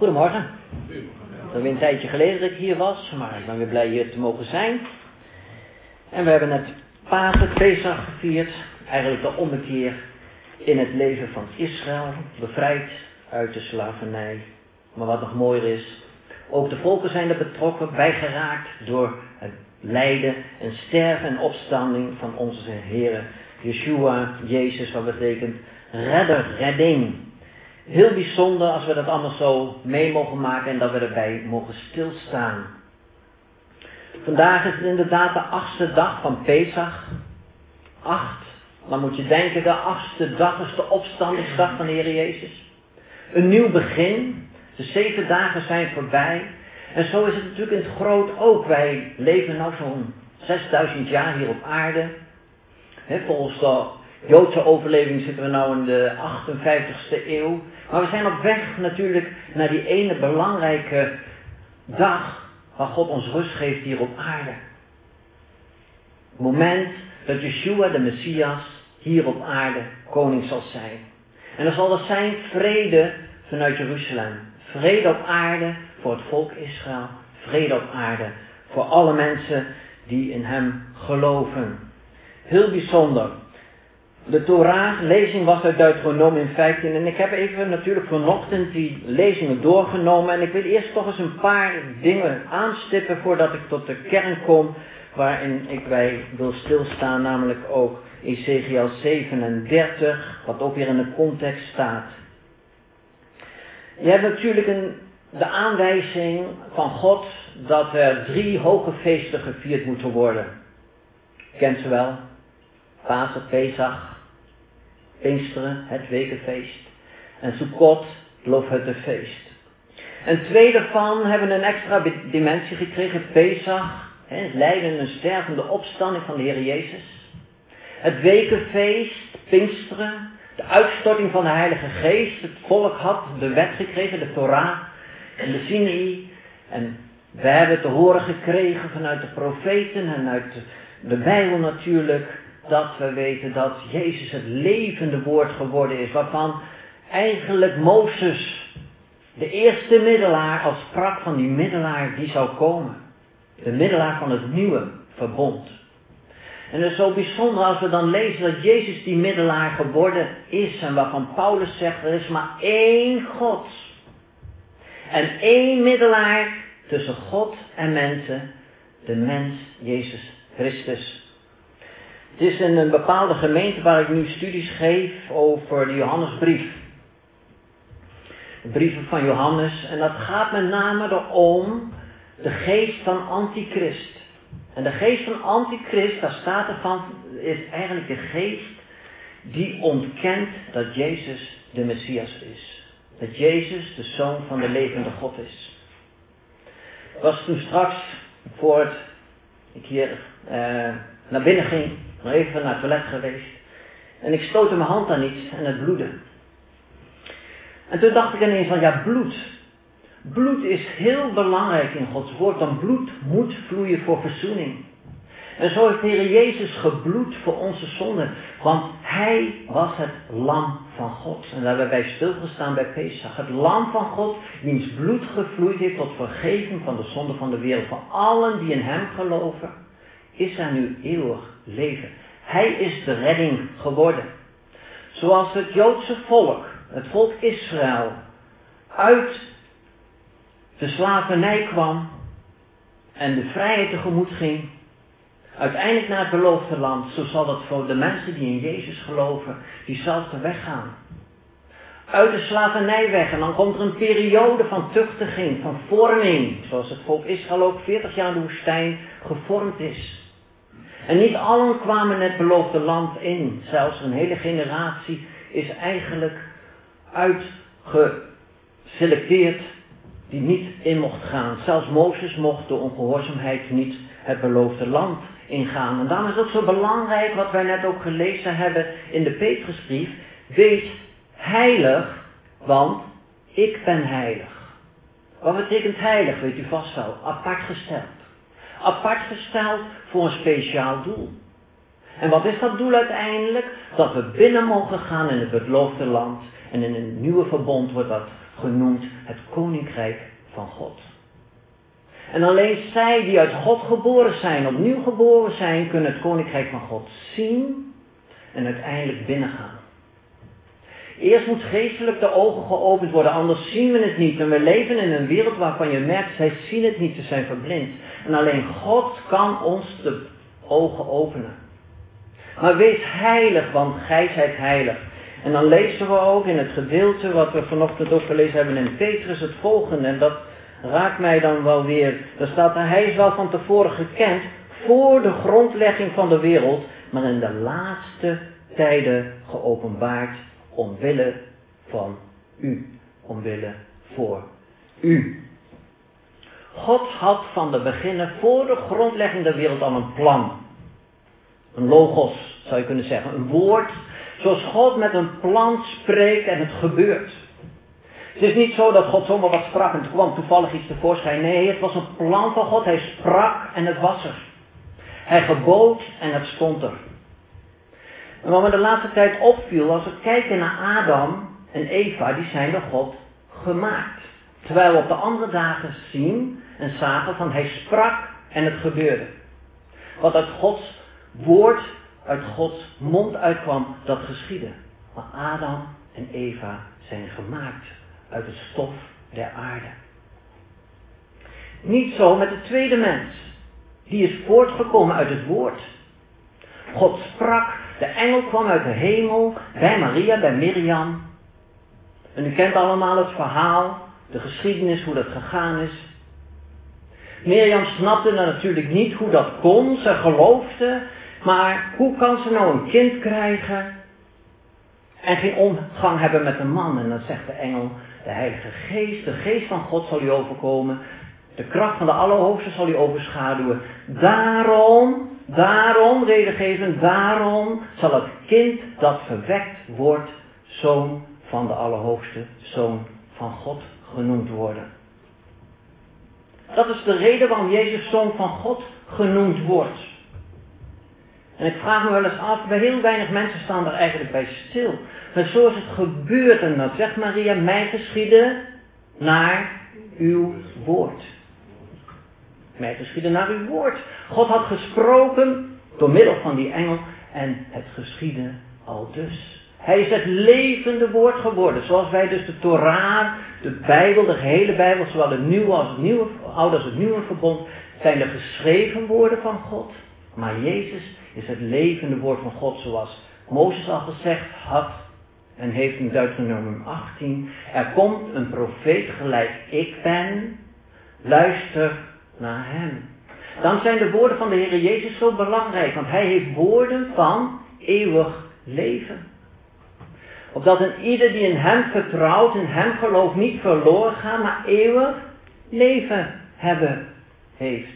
Goedemorgen. Het is weer een tijdje geleden dat ik hier was, maar ik ben weer blij hier te mogen zijn. En we hebben net Pasen, Pesach gevierd. Eigenlijk de ommekeer in het leven van Israël. Bevrijd uit de slavernij. Maar wat nog mooier is, ook de volken zijn er betrokken bij geraakt door het lijden en sterven en opstanding van onze Heer Yeshua, Jezus, wat betekent redder, redding. Heel bijzonder als we dat allemaal zo mee mogen maken en dat we erbij mogen stilstaan. Vandaag is het inderdaad de 8e dag van Pesach. 8, dan moet je denken, de 8e dag is de opstandingsdag van de Heer Jezus. Een nieuw begin, de 7 dagen zijn voorbij. En zo is het natuurlijk in het groot ook. Wij leven nou zo'n 6000 jaar hier op aarde. Volgens de Joodse overleving zitten we nou in de 58e eeuw. Maar we zijn op weg natuurlijk naar die ene belangrijke dag waar God ons rust geeft hier op aarde. Het moment dat Yeshua, de Messias, hier op aarde koning zal zijn. En dan zal dat zijn vrede vanuit Jeruzalem. Vrede op aarde voor het volk Israël. Vrede op aarde voor alle mensen die in hem geloven. Heel bijzonder. De Torah-lezing was uit Deuteronomium 15 en ik heb even natuurlijk vanochtend die lezingen doorgenomen en ik wil eerst toch eens een paar dingen aanstippen voordat ik tot de kern kom waarin ik bij wil stilstaan, namelijk ook Ezekiel 37, wat ook weer in de context staat. Je hebt natuurlijk de aanwijzing van God dat er 3 hoge feesten gevierd moeten worden. Je kent ze wel. Pasen, Pesach, Pinksteren, het wekenfeest. En Sukkot, het loofhuttenfeest. En 2 daarvan hebben een extra dimensie gekregen. Pesach, het lijden en stervende opstanding van de Heer Jezus. Het wekenfeest, Pinksteren, de uitstorting van de Heilige Geest. Het volk had de wet gekregen, de Torah en de Sinai. En we hebben te horen gekregen vanuit de profeten en uit de Bijbel natuurlijk, dat we weten dat Jezus het levende woord geworden is, waarvan eigenlijk Mozes, de eerste middelaar, al sprak van die middelaar die zou komen. De middelaar van het nieuwe verbond. En het is zo bijzonder als we dan lezen dat Jezus die middelaar geworden is en waarvan Paulus zegt, er is maar 1 God. En 1 middelaar tussen God en mensen, de mens Jezus Christus. Het is in een bepaalde gemeente waar ik nu studies geef over de Johannesbrief. De brieven van Johannes. En dat gaat met name erom de geest van Antichrist. En de geest van Antichrist, daar staat ervan, is eigenlijk de geest die ontkent dat Jezus de Messias is. Dat Jezus de Zoon van de levende God is. Ik was toen straks, voordat ik hier naar binnen ging, nog even naar het toilet geweest. En ik stootte mijn hand aan iets en het bloedde. En toen dacht ik ineens van, ja, bloed. Bloed is heel belangrijk in Gods woord, want bloed moet vloeien voor verzoening. En zo heeft de Heer Jezus gebloed voor onze zonden, want Hij was het lam van God. En daar hebben wij stilgestaan bij Pesach. Het lam van God, wiens bloed gevloeid heeft tot vergeving van de zonde van de wereld. Voor allen die in Hem geloven, is er nu eeuwig leven. Hij is de redding geworden. Zoals het Joodse volk, het volk Israël, uit de slavernij kwam en de vrijheid tegemoet ging, uiteindelijk naar het beloofde land, zo zal dat voor de mensen die in Jezus geloven, diezelfde weg gaan. Uit de slavernij weg en dan komt er een periode van tuchtiging, van vorming, zoals het volk Israël ook 40 jaar in de woestijn gevormd is. En niet allen kwamen het beloofde land in. Zelfs een hele generatie is eigenlijk uitgeselecteerd die niet in mocht gaan. Zelfs Mozes mocht door ongehoorzaamheid niet het beloofde land ingaan. En daarom is het zo belangrijk wat wij net ook gelezen hebben in de Petrusbrief. Wees heilig, want ik ben heilig. Wat betekent heilig, weet u vast wel. Apart gesteld. Apart gesteld voor een speciaal doel. En wat is dat doel uiteindelijk? Dat we binnen mogen gaan in het beloofde land. En in een nieuwe verbond wordt dat genoemd het koninkrijk van God. En alleen zij die uit God geboren zijn, opnieuw geboren zijn, kunnen het koninkrijk van God zien en uiteindelijk binnengaan. Eerst moet geestelijk de ogen geopend worden, anders zien we het niet. En we leven in een wereld waarvan je merkt, zij zien het niet, ze zijn verblind. En alleen God kan ons de ogen openen. Maar wees heilig, want gij zijt heilig. En dan lezen we ook in het gedeelte wat we vanochtend ook gelezen hebben in Petrus het volgende. En dat raakt mij dan wel weer. Daar staat er, hij is wel van tevoren gekend voor de grondlegging van de wereld, maar in de laatste tijden geopenbaard omwille van u. Omwille voor u. God had van de beginnen voor de grondlegging der wereld al een plan. Een logos zou je kunnen zeggen. Een woord zoals God met een plan spreekt en het gebeurt. Het is niet zo dat God zomaar wat sprak en er kwam toevallig iets tevoorschijn. Nee, het was een plan van God. Hij sprak en het was er. Hij gebood en het stond er. En wat me de laatste tijd opviel, als we kijken naar Adam en Eva, die zijn door God gemaakt. Terwijl we op de andere dagen zien en zagen van hij sprak en het gebeurde. Wat uit Gods woord, uit Gods mond uitkwam, dat geschiedde. Maar Adam en Eva zijn gemaakt uit het stof der aarde. Niet zo met de tweede mens. Die is voortgekomen uit het woord. God sprak, de engel kwam uit de hemel, bij Maria, bij Miriam. En u kent allemaal het verhaal, de geschiedenis, hoe dat gegaan is. Miriam snapte natuurlijk niet hoe dat kon, ze geloofde, maar hoe kan ze nou een kind krijgen en geen omgang hebben met een man? En dan zegt de engel, de Heilige Geest, de Geest van God zal u overkomen, de kracht van de Allerhoogste zal u overschaduwen. Daarom, redengevend, daarom zal het kind dat verwekt wordt, zoon van de Allerhoogste, zoon van God genoemd worden. Dat is de reden waarom Jezus zoon van God genoemd wordt. En ik vraag me wel eens af, bij heel weinig mensen staan er eigenlijk bij stil. Maar zo is het gebeurd en dan zegt Maria, mij geschieden naar uw woord. Mij geschieden naar uw woord. God had gesproken door middel van die engel en het geschiedde al dus. Hij is het levende woord geworden. Zoals wij dus de Torah, de Bijbel, de gehele Bijbel, zowel het nieuwe als het nieuwe, oude als het nieuwe verbond, zijn de geschreven woorden van God. Maar Jezus is het levende woord van God, zoals Mozes al gezegd had en heeft in Deuteronomium 18. Er komt een profeet gelijk ik ben, luister naar hem. Dan zijn de woorden van de Heer Jezus zo belangrijk, want hij heeft woorden van eeuwig leven. Opdat een ieder die in hem vertrouwt, in hem gelooft, niet verloren gaat, maar eeuwig leven hebben heeft.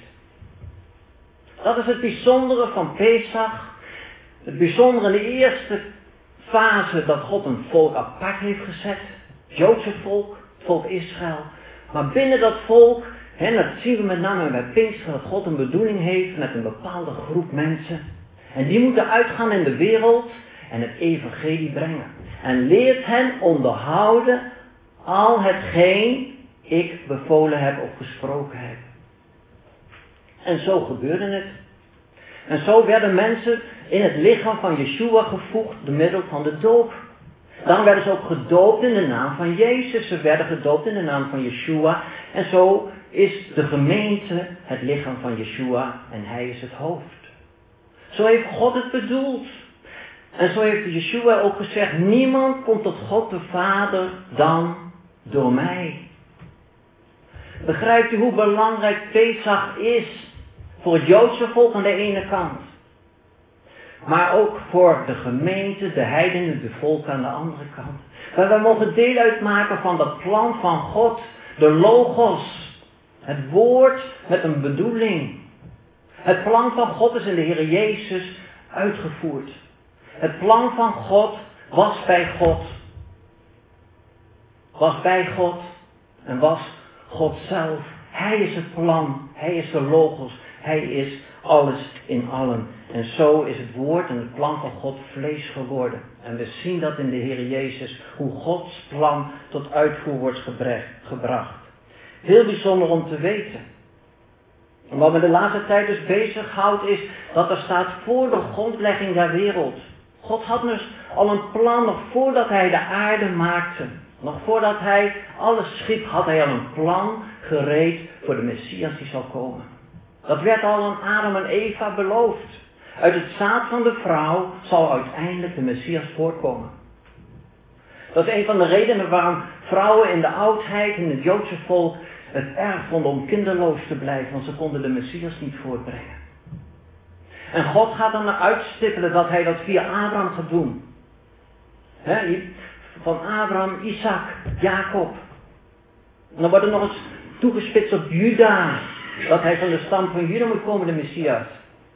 Dat is het bijzondere van Pesach. Het bijzondere in de eerste fase dat God een volk apart heeft gezet. Het Joodse volk, het volk Israël. Maar binnen dat volk, en dat zien we met name bij Pinksteren, dat God een bedoeling heeft met een bepaalde groep mensen. En die moeten uitgaan in de wereld en het evangelie brengen. En leert hen onderhouden al hetgeen ik bevolen heb of gesproken heb. En zo gebeurde het. En zo werden mensen in het lichaam van Yeshua gevoegd door middel van de doop. Dan werden ze ook gedoopt in de naam van Jezus. Ze werden gedoopt in de naam van Yeshua. En zo is de gemeente het lichaam van Yeshua en hij is het hoofd. Zo heeft God het bedoeld. En zo heeft Yeshua ook gezegd, niemand komt tot God de Vader dan door mij. Begrijpt u hoe belangrijk Pesach is voor het Joodse volk aan de ene kant. Maar ook voor de gemeente, de heidenen, de volken aan de andere kant. Maar wij mogen deel uitmaken van dat plan van God, de logos. Het woord met een bedoeling. Het plan van God is in de Heer Jezus uitgevoerd. Het plan van God was bij God. Was bij God en was God zelf. Hij is het plan. Hij is de logos. Hij is alles in allen. En zo is het woord en het plan van God vlees geworden. En we zien dat in de Heer Jezus, hoe Gods plan tot uitvoer wordt gebracht. Heel bijzonder om te weten. En wat me de laatste tijd dus bezighoudt is dat er staat voor de grondlegging der wereld. God had dus al een plan nog voordat hij de aarde maakte. Nog voordat hij alles schiep had hij al een plan gereed voor de Messias die zal komen. Dat werd al aan Adam en Eva beloofd. Uit het zaad van de vrouw zal uiteindelijk de Messias voortkomen. Dat is een van de redenen waarom vrouwen in de oudheid in het Joodse volk het erg vonden om kinderloos te blijven, want ze konden de Messias niet voortbrengen. En God gaat dan uitstippelen dat hij dat via Abraham gaat doen. Van Abraham, Isaac, Jacob. En dan wordt er nog eens toegespitst op Juda, dat hij van de stam van Juda moet komen, de Messias.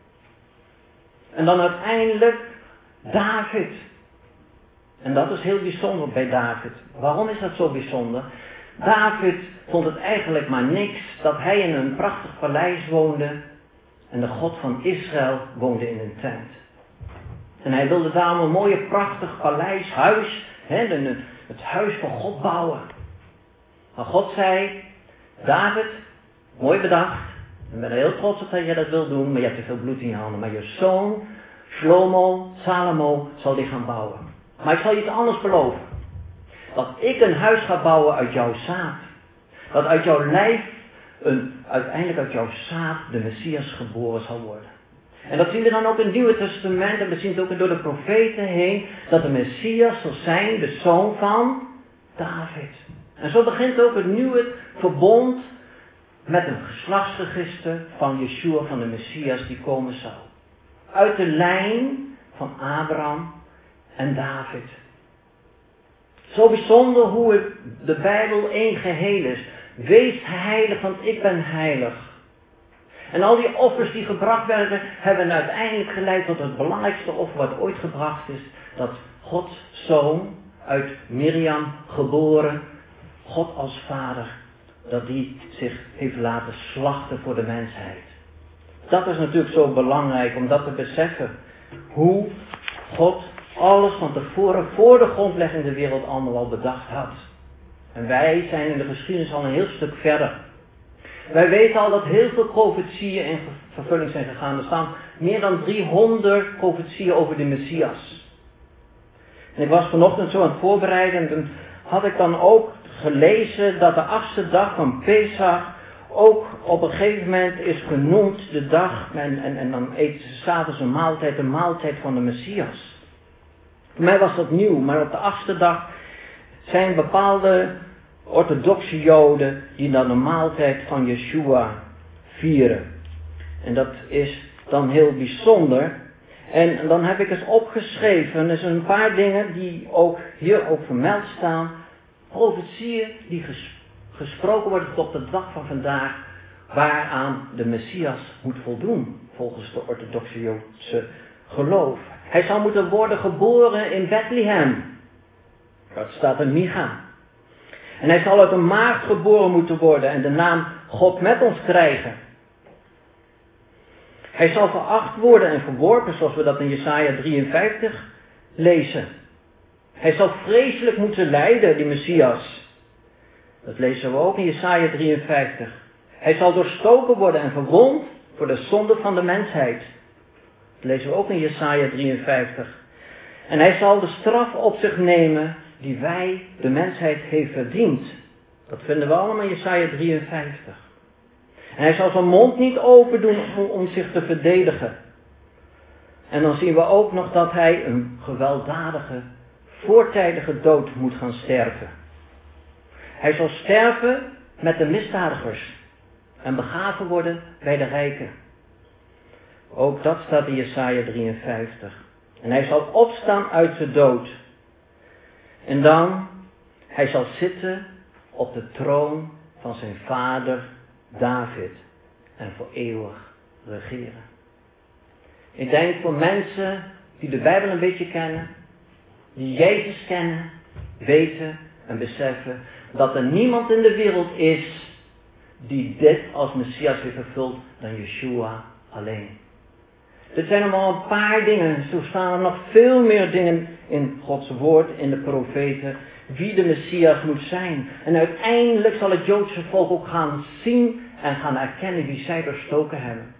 En dan uiteindelijk David. En dat is heel bijzonder bij David. Waarom is dat zo bijzonder? David vond het eigenlijk maar niks dat hij in een prachtig paleis woonde en de God van Israël woonde in een tent. En hij wilde daarom een mooie prachtig paleishuis, het huis van God bouwen. Maar God zei, David, mooi bedacht, ik ben er heel trots op dat je dat wil doen, maar je hebt te veel bloed in je handen. Maar je zoon, Salomo, zal die gaan bouwen. Maar ik zal je iets anders beloven. Dat ik een huis ga bouwen uit jouw zaad. Dat uit jouw lijf, uiteindelijk uit jouw zaad, de Messias geboren zal worden. En dat zien we dan ook in het Nieuwe Testament. En we zien het ook door de profeten heen. Dat de Messias zal zijn, de zoon van David. En zo begint ook het nieuwe verbond met een geslachtsregister van Yeshua, van de Messias die komen zal. Uit de lijn van Abraham en David. Zo bijzonder hoe het de Bijbel één geheel is. Wees heilig, want ik ben heilig. En al die offers die gebracht werden, hebben uiteindelijk geleid tot het belangrijkste offer wat ooit gebracht is. Dat Gods zoon, uit Miriam geboren, God als vader, dat die zich heeft laten slachten voor de mensheid. Dat is natuurlijk zo belangrijk om dat te beseffen. Hoe God alles van tevoren, voor de grondlegging der wereld allemaal al bedacht had. En wij zijn in de geschiedenis al een heel stuk verder. Wij weten al dat heel veel profetieën in vervulling zijn gegaan. Er staan meer dan 300 profetieën over de Messias. En ik was vanochtend zo aan het voorbereiden en toen had ik dan ook gelezen dat de 8e dag van Pesach ook op een gegeven moment is genoemd de dag, en dan eten ze 's avonds een maaltijd, de maaltijd van de Messias. Voor mij was dat nieuw, maar op de 8e dag zijn bepaalde orthodoxe Joden die dan de maaltijd van Yeshua vieren. En dat is dan heel bijzonder. En dan heb ik eens opgeschreven, er zijn een paar dingen die ook hier ook vermeld staan. Profetieën die gesproken worden tot de dag van vandaag, waaraan de Messias moet voldoen, volgens de orthodoxe Joodse geloof. Hij zou moeten worden geboren in Bethlehem. Dat staat in Micha. En hij zal uit een maagd geboren moeten worden en de naam God met ons krijgen. Hij zal veracht worden en verworpen, zoals we dat in Jesaja 53 lezen. Hij zal vreselijk moeten lijden, die Messias. Dat lezen we ook in Jesaja 53. Hij zal doorstoken worden en verwond voor de zonde van de mensheid. Dat lezen we ook in Jesaja 53. En hij zal de straf op zich nemen die wij, de mensheid, heeft verdiend. Dat vinden we allemaal in Jesaja 53. En hij zal zijn mond niet open doen om zich te verdedigen. En dan zien we ook nog dat hij een gewelddadige, voortijdige dood moet gaan sterven. Hij zal sterven met de misdadigers en begraven worden bij de rijken. Ook dat staat in Jesaja 53. En hij zal opstaan uit de dood. En dan, hij zal zitten op de troon van zijn vader David en voor eeuwig regeren. Ik denk voor mensen die de Bijbel een beetje kennen, die Jezus kennen, weten en beseffen dat er niemand in de wereld is die dit als Messias heeft vervuld dan Yeshua alleen. Dit zijn allemaal een paar dingen. Zo staan er nog veel meer dingen in Gods woord, in de profeten, wie de Messias moet zijn. En uiteindelijk zal het Joodse volk ook gaan zien en gaan erkennen wie zij doorstoken hebben.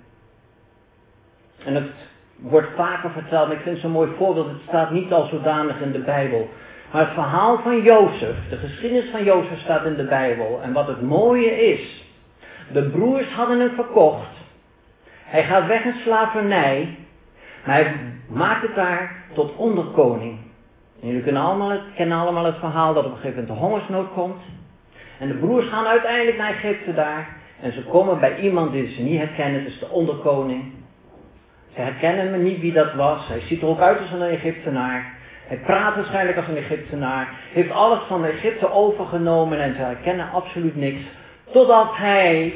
En het wordt vaker verteld, maar ik vind het zo'n mooi voorbeeld, het staat niet al zodanig in de Bijbel. Maar het verhaal van Jozef, de geschiedenis van Jozef staat in de Bijbel. En wat het mooie is, de broers hadden hem verkocht. Hij gaat weg in slavernij, maar hij maakt het daar tot onderkoning. En jullie kennen allemaal het verhaal dat op een gegeven moment de hongersnood komt. En de broers gaan uiteindelijk naar Egypte daar. En ze komen bij iemand die ze niet herkennen, het is de onderkoning. Ze herkennen hem niet wie dat was. Hij ziet er ook uit als een Egyptenaar. Hij praat waarschijnlijk als een Egyptenaar. Heeft alles van Egypte overgenomen en ze herkennen absoluut niks. Totdat hij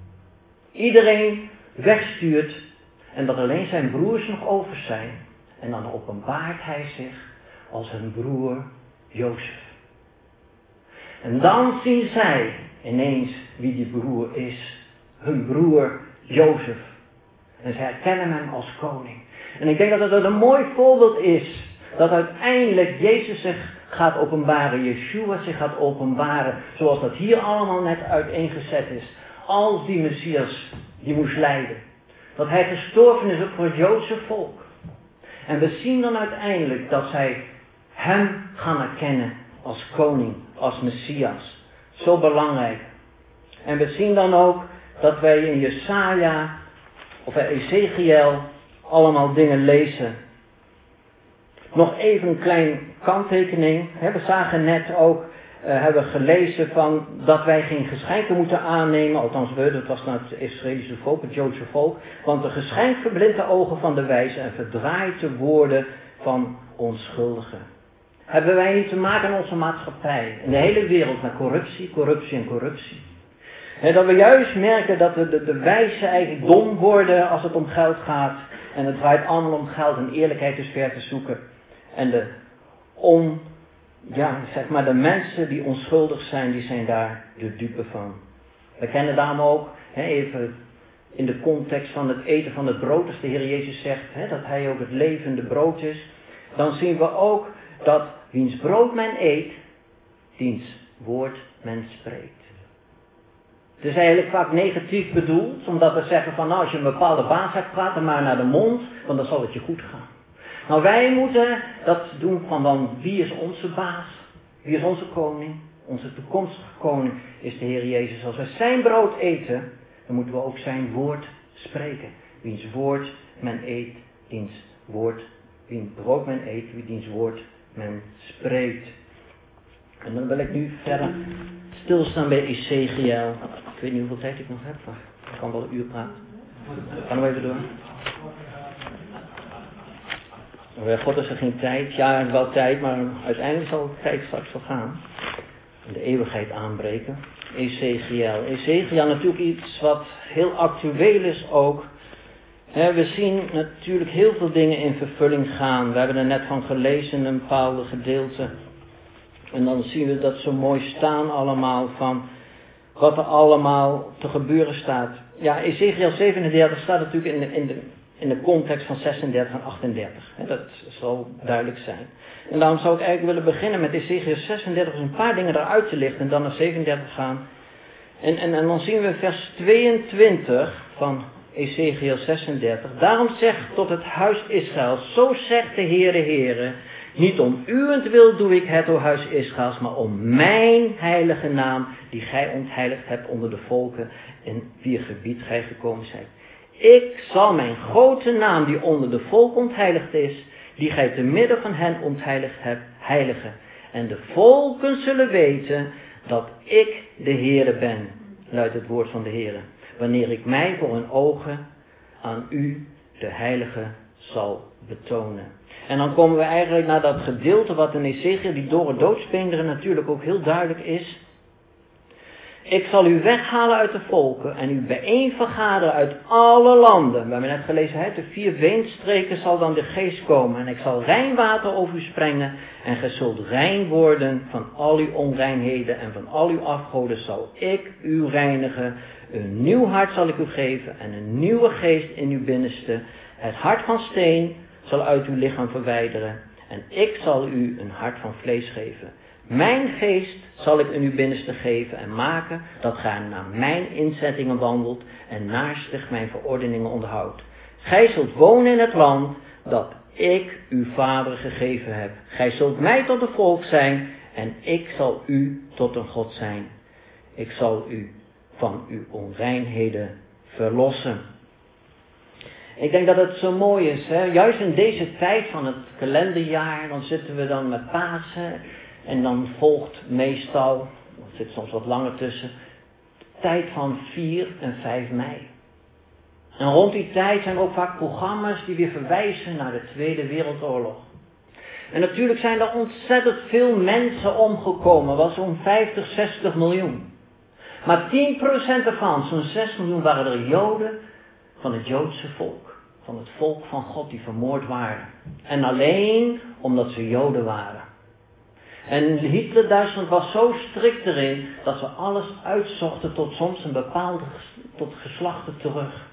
iedereen wegstuurt en dat alleen zijn broers nog over zijn. En dan openbaart hij zich als hun broer Jozef. En dan zien zij ineens wie die broer is. Hun broer Jozef. En ze herkennen hem als koning. En ik denk dat het een mooi voorbeeld is. Dat uiteindelijk Jezus zich gaat openbaren. Yeshua zich gaat openbaren. Zoals dat hier allemaal net uiteengezet is. Als die Messias die moest lijden. Dat hij gestorven is ook voor het Joodse volk. En we zien dan uiteindelijk dat zij hem gaan erkennen als koning. Als Messias. Zo belangrijk. En we zien dan ook dat wij in Jesaja of Ezekiel allemaal dingen lezen. Nog even een klein kanttekening. We zagen net ook, hebben gelezen van dat wij geen geschenken moeten aannemen. Althans dat was naar het Israëlische volk, het Joodse volk. Want een geschenk verblindt de ogen van de wijze en verdraait de woorden van onschuldigen. Hebben wij niet te maken in onze maatschappij, in de hele wereld, met corruptie, corruptie en corruptie. Dat we juist merken dat de wijzen eigenlijk dom worden als het om geld gaat. En het draait allemaal om geld en eerlijkheid is ver te zoeken. En de mensen die onschuldig zijn, die zijn daar de dupe van. We kennen daarom ook, even in de context van het eten van het brood, als de Heer Jezus zegt dat Hij ook het levende brood is. Dan zien we ook dat wiens brood men eet, diens woord men spreekt. Het is eigenlijk vaak negatief bedoeld, omdat we zeggen van als je een bepaalde baas hebt, praat dan maar naar de mond, want dan zal het je goed gaan. Nou, wij moeten dat doen van dan wie is onze baas, wie is onze koning, onze toekomstige koning is de Heer Jezus. Als wij zijn brood eten, dan moeten we ook zijn woord spreken. Wiens woord men eet, diens woord, wiens brood men eet, diens woord men spreekt. En dan wil ik nu verder stilstaan bij Ezekiel. Ik weet niet hoeveel tijd ik nog heb, maar ik kan wel een uur praten. Gaan we even door. Bij God is er geen tijd. Ja, wel tijd, maar uiteindelijk zal de tijd straks vergaan. En de eeuwigheid aanbreken. Ezekiel. Ezekiel natuurlijk iets wat heel actueel is ook. We zien natuurlijk heel veel dingen in vervulling gaan. We hebben er net van gelezen, een bepaalde gedeelte. En dan zien we dat zo mooi staan allemaal van wat er allemaal te gebeuren staat. Ja, Ezekiel 37 staat natuurlijk in de context van 36 en 38. Dat zal duidelijk zijn. En daarom zou ik eigenlijk willen beginnen met Ezekiel 36, dus een paar dingen eruit te lichten en dan naar 37 gaan. En dan zien we vers 22 van Ezekiel 36. Daarom zegt tot het huis Israël, zo zegt de Heere, niet om uwentwil doe ik het, o huis Israëls, maar om mijn heilige naam, die gij ontheiligd hebt onder de volken, in wier gebied gij gekomen zijt. Ik zal mijn grote naam, die onder de volk ontheiligd is, die gij te midden van hen ontheiligd hebt, heiligen. En de volken zullen weten dat ik de Heere ben, luidt het woord van de Heere. Wanneer ik mij voor hun ogen aan u, de heilige, zal betonen. En dan komen we eigenlijk naar dat gedeelte wat in Ezekiel, die dorre doodsbeenderen, natuurlijk ook heel duidelijk is. Ik zal u weghalen uit de volken en u bijeen vergaderen uit alle landen. We hebben net gelezen, uit de 4 windstreken zal dan de geest komen. En ik zal rein water over u sprengen. En gij zult rein worden van al uw onreinheden en van al uw afgoden zal ik u reinigen. Een nieuw hart zal ik u geven en een nieuwe geest in uw binnenste. Het hart van steen zal uit uw lichaam verwijderen. En ik zal u een hart van vlees geven. Mijn geest zal ik in uw binnenste geven en maken dat gij naar mijn inzettingen wandelt en naarstig mijn verordeningen onderhoudt. Gij zult wonen in het land dat ik uw vader gegeven heb. Gij zult mij tot een volk zijn en ik zal u tot een God zijn. Ik zal u van uw onreinheden verlossen. Ik denk dat het zo mooi is, hè? Juist in deze tijd van het kalenderjaar, dan zitten we dan met Pasen. En dan volgt meestal, er zit soms wat langer tussen, de tijd van 4 en 5 mei. En rond die tijd zijn er ook vaak programma's die weer verwijzen naar de Tweede Wereldoorlog. En natuurlijk zijn er ontzettend veel mensen omgekomen, wel zo'n 50, 60 miljoen. Maar 10% ervan, zo'n 6 miljoen, waren er Joden van het Joodse volk. Van het volk van God die vermoord waren. En alleen omdat ze Joden waren. En Hitler-Duitsland was zo strikt erin dat ze alles uitzochten tot soms een bepaalde tot geslachten terug.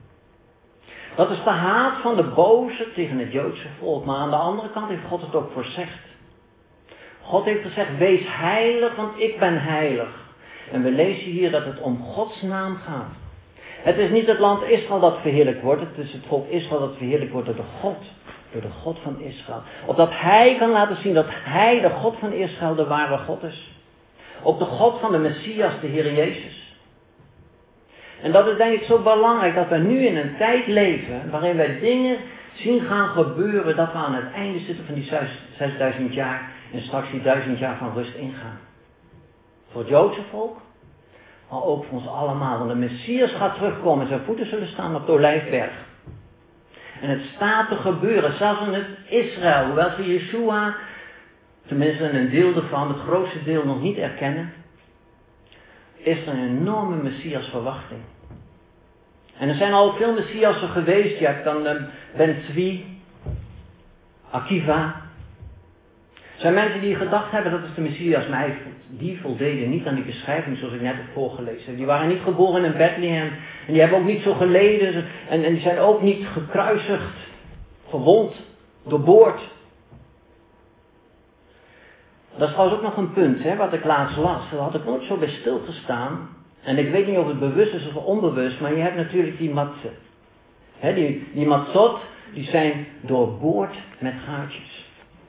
Dat is de haat van de boze tegen het Joodse volk. Maar aan de andere kant heeft God het ook voorzegd. God heeft gezegd, wees heilig, want ik ben heilig. En we lezen hier dat het om Gods naam gaat. Het is niet het land Israël dat verheerlijkt wordt. Het is het volk Israël dat verheerlijkt wordt door de God. Door de God van Israël. Opdat hij kan laten zien dat hij, de God van Israël, de ware God is. Op de God van de Messias, de Heer Jezus. En dat is denk ik zo belangrijk dat we nu in een tijd leven waarin wij dingen zien gaan gebeuren dat we aan het einde zitten van die 6000 jaar en straks die 1000 jaar van rust ingaan. Voor het Joodse volk, maar ook voor ons allemaal. Want de Messias gaat terugkomen en zijn voeten zullen staan op de Olijfberg. En het staat te gebeuren, zelfs in het Israël, hoewel ze Yeshua, tenminste een deel ervan, het grootste deel nog niet erkennen, is er een enorme Messias verwachting. En er zijn al veel Messiassen geweest, je hebt dan Ben Tzvi, Akiva. Er zijn mensen die gedacht hebben dat is de Messias, maar die voldeden niet aan die beschrijving zoals ik net heb voorgelezen. Die waren niet geboren in Bethlehem en die hebben ook niet zo geleden en die zijn ook niet gekruisigd, verwond, doorboord. Dat is trouwens ook nog een punt, hè, wat ik laatst las. Daar had ik nooit zo bij stilgestaan. En ik weet niet of het bewust is of onbewust, maar je hebt natuurlijk die matsen. Die matzot, die zijn doorboord met gaatjes.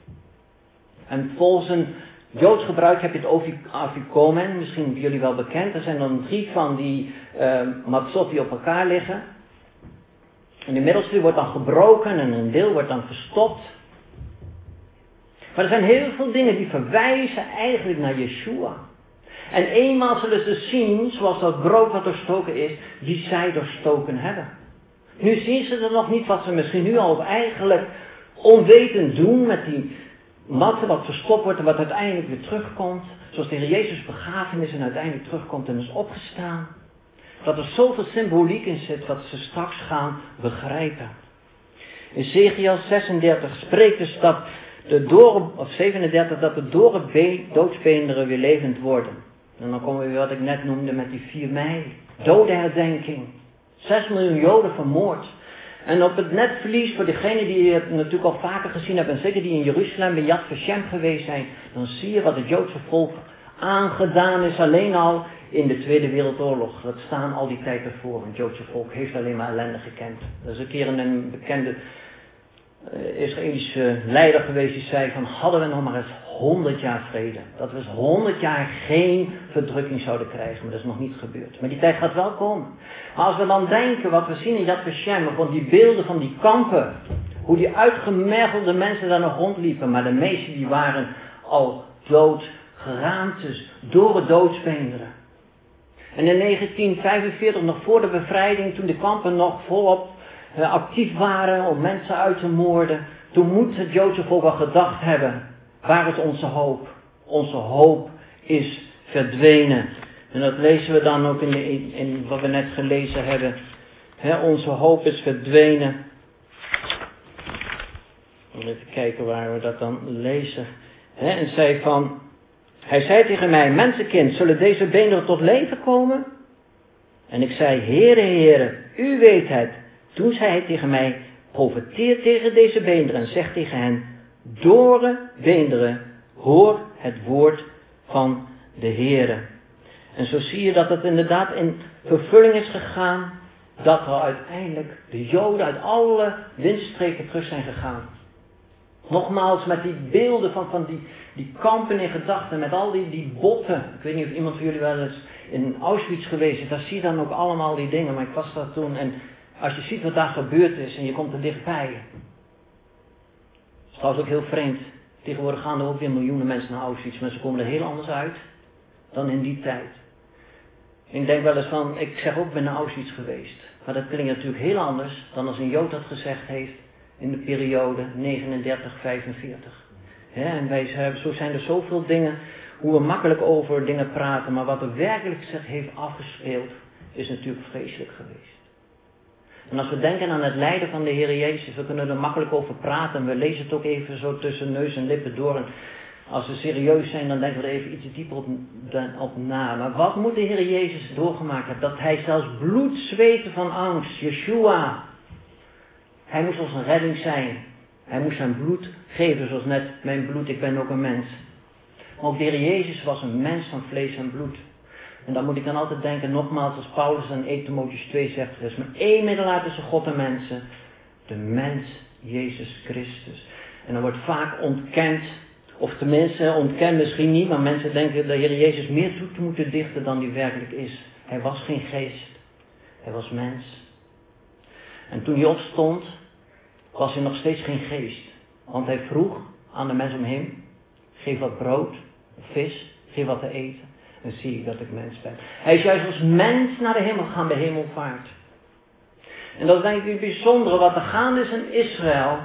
En volgens een Joods gebruik heb je het afikomen, misschien jullie wel bekend. Er zijn dan 3 van die matzot die op elkaar liggen. En de middelste wordt dan gebroken en een deel wordt dan verstopt. Maar er zijn heel veel dingen die verwijzen eigenlijk naar Yeshua. En eenmaal zullen ze zien, zoals dat brood wat doorstoken is, wie zij doorstoken hebben. Nu zien ze er nog niet wat ze misschien nu al eigenlijk onwetend doen met die matten wat verstopt wordt en wat uiteindelijk weer terugkomt. Zoals de Heer Jezus begraven is en uiteindelijk terugkomt en is opgestaan. Dat er zoveel symboliek in zit wat ze straks gaan begrijpen. In Ezechiel 36 spreekt dus dat de doren, of 37, dat de doodsbeenderen weer levend worden. En dan komen we weer wat ik net noemde met die 4 mei. Dodenherdenking. 6 miljoen Joden vermoord. En op het netvlies, voor degenen die het natuurlijk al vaker gezien hebben, en zeker die in Jeruzalem bij Yad Vashem geweest zijn, dan zie je wat het Joodse volk aangedaan is alleen al in de Tweede Wereldoorlog. Dat staan al die tijd ervoor. Het Joodse volk heeft alleen maar ellende gekend. Er is een keer een bekende Israëlische leider geweest die zei van hadden we nog maar eens 100 jaar vrede. Dat we eens 100 jaar geen verdrukking zouden krijgen. Maar dat is nog niet gebeurd. Maar die tijd gaat wel komen. Maar als we dan denken wat we zien in Yad Vashem, van die beelden van die kampen. Hoe die uitgemergelde mensen daar nog rondliepen. Maar de meesten die waren al dood geraamd dus door het doodsbeenderen. En in 1945, nog voor de bevrijding, toen de kampen nog volop actief waren om mensen uit te moorden. Toen moet het Joodse volk wel gedacht hebben. Waar is onze hoop? Onze hoop is verdwenen. En dat lezen we dan ook in wat we net gelezen hebben. Onze hoop is verdwenen. Even kijken waar we dat dan lezen. En hij zei tegen mij, mensenkind, zullen deze beenderen tot leven komen? En ik zei, Heere, Heere, u weet het. Toen zei hij tegen mij, profeteer tegen deze beenderen en zeg tegen hen, dorre beenderen, hoor het woord van de Heere. En zo zie je dat het inderdaad in vervulling is gegaan, dat er uiteindelijk de Joden uit alle windstreken terug zijn gegaan. Nogmaals, met die beelden van die kampen in gedachten, met al die botten. Ik weet niet of iemand van jullie wel eens in Auschwitz geweest is, daar zie je dan ook allemaal die dingen. Maar ik was daar toen en als je ziet wat daar gebeurd is en je komt er dichtbij. Dat is trouwens ook heel vreemd. Tegenwoordig gaan er ook weer miljoenen mensen naar Auschwitz, maar ze komen er heel anders uit dan in die tijd. Ik denk wel eens van, ik zeg ook, ik ben naar Auschwitz geweest. Maar dat klinkt natuurlijk heel anders dan als een Jood dat gezegd heeft in de periode 39-45. En zo zijn er zoveel dingen, hoe we makkelijk over dingen praten, maar wat er werkelijk zich heeft afgespeeld, is natuurlijk vreselijk geweest. En als we denken aan het lijden van de Heer Jezus, we kunnen er makkelijk over praten, we lezen het ook even zo tussen neus en lippen door. En als we serieus zijn, dan denken we er even iets dieper op na. Maar wat moet de Heer Jezus doorgemaakt hebben? Dat hij zelfs bloed zweette van angst. Yeshua. Hij moest ons een redding zijn. Hij moest zijn bloed geven, zoals net mijn bloed, ik ben ook een mens. Maar ook de Heer Jezus was een mens van vlees en bloed. En dan moet ik dan altijd denken, nogmaals, als Paulus in 1 Timotheüs 2 zegt, er is maar één middelaar tussen God en mensen. De mens, Jezus Christus. En dan wordt vaak ontkend, of tenminste ontkend misschien niet, maar mensen denken dat de Heer Jezus meer toe te moeten dichten dan die werkelijk is. Hij was geen geest. Hij was mens. En toen hij opstond, was hij nog steeds geen geest. Want hij vroeg aan de mensen om hem, geef wat brood, vis, geef wat te eten. En zie ik dat ik mens ben. Hij is juist als mens naar de hemel gegaan bij hemelvaart. En dat is denk ik het bijzondere wat er gaande is in Israël.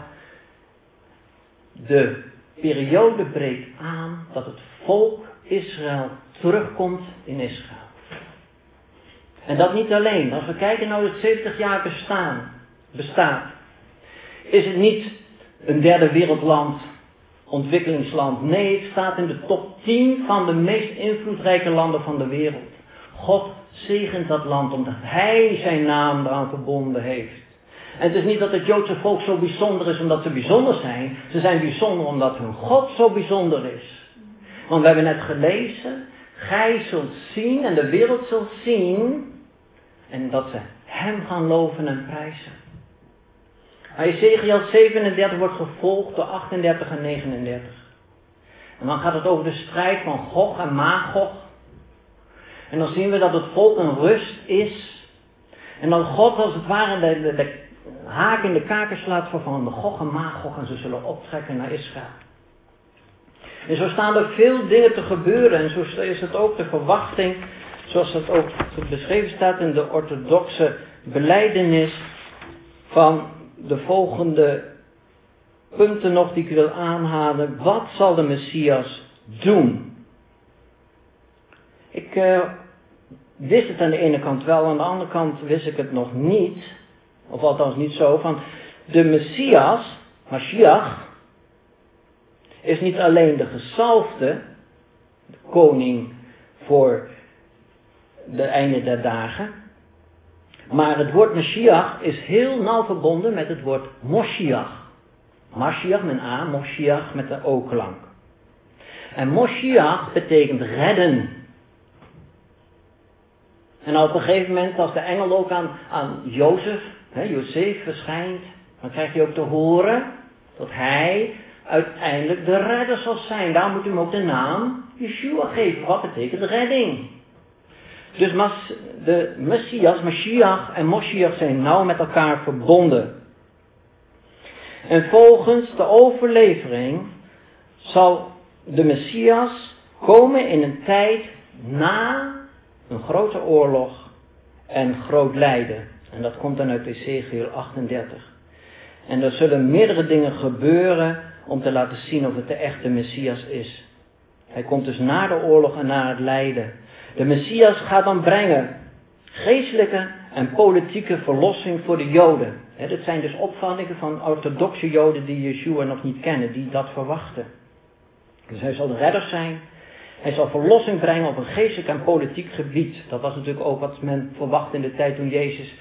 De periode breekt aan dat het volk Israël terugkomt in Israël. En dat niet alleen. Als we kijken naar het 70 jaar bestaat. Is het niet een derde wereldland, ontwikkelingsland. Nee, het staat in de top 10 van de meest invloedrijke landen van de wereld. God zegent dat land omdat hij zijn naam eraan verbonden heeft. En het is niet dat het Joodse volk zo bijzonder is omdat ze bijzonder zijn. Ze zijn bijzonder omdat hun God zo bijzonder is. Want we hebben net gelezen, gij zult zien en de wereld zult zien. En dat ze hem gaan loven en prijzen. Ezekiel 37 wordt gevolgd door 38 en 39. En dan gaat het over de strijd van Gog en Magog. En dan zien we dat het volk een rust is. En dan God als het ware de haak in de kaken slaat van de Gog en Magog. En ze zullen optrekken naar Israël. En zo staan er veel dingen te gebeuren. En zo is het ook de verwachting. Zoals het ook beschreven staat in de orthodoxe belijdenis. Van de volgende punten nog die ik wil aanhalen. Wat zal de Messias doen? Ik wist het aan de ene kant wel, aan de andere kant wist ik het nog niet. Of althans niet zo. Van de Messias, Mashiach, is niet alleen de gezalfde, de koning voor de einde der dagen. Maar het woord Mashiach is heel nauw verbonden met het woord Moshiach. Mashiach met een A, Moshiach met een O-klank. En Moshiach betekent redden. En op een gegeven moment, als de engel ook aan Jozef verschijnt, dan krijg je ook te horen dat hij uiteindelijk de redder zal zijn. Daar moet u hem ook de naam Yeshua geven. Wat betekent redding? Dus de Messias, Mashiach en Moshiach zijn nauw met elkaar verbonden. En volgens de overlevering zal de Messias komen in een tijd na een grote oorlog en groot lijden. En dat komt dan uit Ezekiel 38. En er zullen meerdere dingen gebeuren om te laten zien of het de echte Messias is. Hij komt dus na de oorlog en na het lijden. De Messias gaat dan brengen geestelijke en politieke verlossing voor de Joden. Dat zijn dus opvattingen van orthodoxe Joden die Yeshua nog niet kennen, die dat verwachten. Dus hij zal de redder zijn. Hij zal verlossing brengen op een geestelijk en politiek gebied. Dat was natuurlijk ook wat men verwachtte in de tijd toen Jezus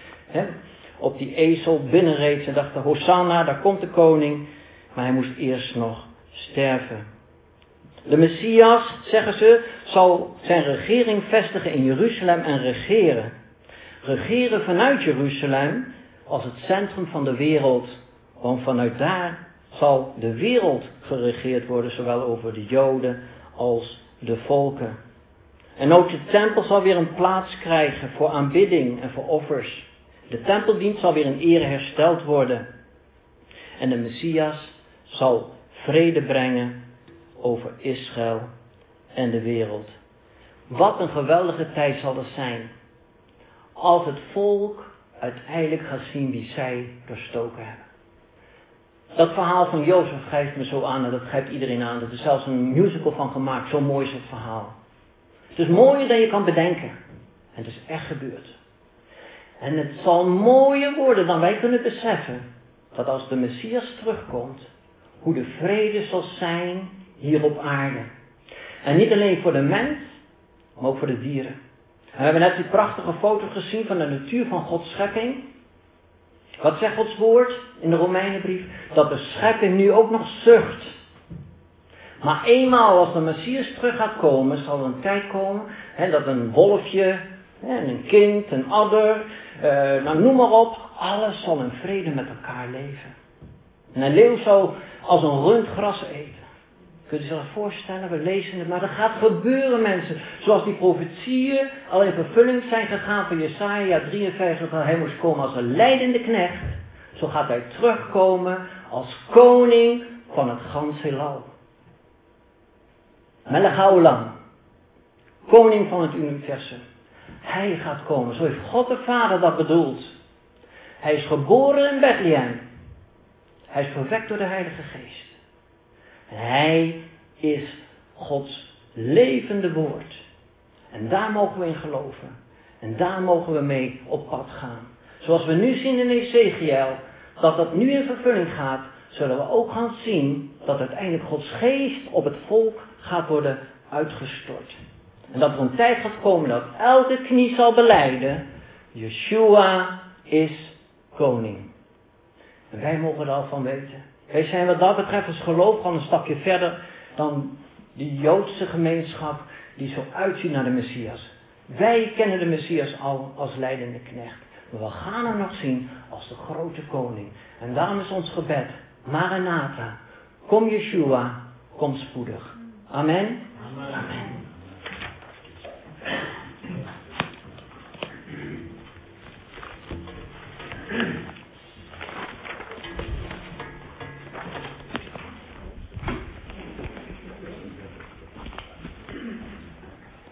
op die ezel binnenreed. Ze dachten, Hosanna, daar komt de koning. Maar hij moest eerst nog sterven. De Messias, zeggen ze, zal zijn regering vestigen in Jeruzalem en regeren. Regeren vanuit Jeruzalem als het centrum van de wereld. Want vanuit daar zal de wereld geregeerd worden, zowel over de Joden als de volken. En ook de tempel zal weer een plaats krijgen voor aanbidding en voor offers. De tempeldienst zal weer in ere hersteld worden. En de Messias zal vrede brengen over Israël en de wereld. Wat een geweldige tijd zal dat zijn. Als het volk uiteindelijk gaat zien wie zij doorstoken hebben. Dat verhaal van Jozef grijpt me zo aan en dat grijpt iedereen aan. Er is zelfs een musical van gemaakt. Zo mooi is het verhaal. Het is mooier dan je kan bedenken. En het is echt gebeurd. En het zal mooier worden dan wij kunnen beseffen. Dat als de Messias terugkomt, hoe de vrede zal zijn hier op aarde. En niet alleen voor de mens, maar ook voor de dieren. En we hebben net die prachtige foto gezien van de natuur van Gods schepping. Wat zegt Gods woord in de Romeinenbrief? Dat de schepping nu ook nog zucht. Maar eenmaal als de Messias terug gaat komen, zal er een tijd komen dat een wolfje, een kind, een adder, noem maar op, alles zal in vrede met elkaar leven. En een leeuw zal als een rund gras eten. Kunt u zich dat voorstellen? We lezen het, maar dat gaat gebeuren, mensen. Zoals die profetieën al in vervulling zijn gegaan van Jesaja 53, dat hij moest komen als een lijdende knecht. Zo gaat hij terugkomen als koning van het gans heelal. Melech haolam. Koning van het universum. Hij gaat komen. Zo heeft God de Vader dat bedoeld. Hij is geboren in Bethlehem. Hij is verwekt door de Heilige Geest. Hij is Gods levende woord. En daar mogen we in geloven. En daar mogen we mee op pad gaan. Zoals we nu zien in Ezekiel, dat dat nu in vervulling gaat, zullen we ook gaan zien dat uiteindelijk Gods geest op het volk gaat worden uitgestort. En dat er een tijd gaat komen dat elke knie zal belijden, Yeshua is koning. En wij mogen er al van weten. Wij zijn wat dat betreft als geloof al een stapje verder dan die Joodse gemeenschap die zo uitziet naar de Messias. Wij kennen de Messias al als leidende knecht. Maar we gaan hem nog zien als de grote koning. En daarom is ons gebed, Maranatha, kom Yeshua, kom spoedig. Amen. Amen. Amen.